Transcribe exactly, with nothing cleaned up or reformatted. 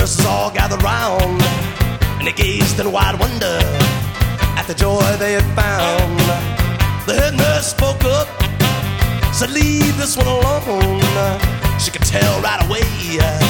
nurses all gathered round, and they gazed in wide wonder at the joy they had found. The head nurse spoke up, said, leave this one alone. She could tell right away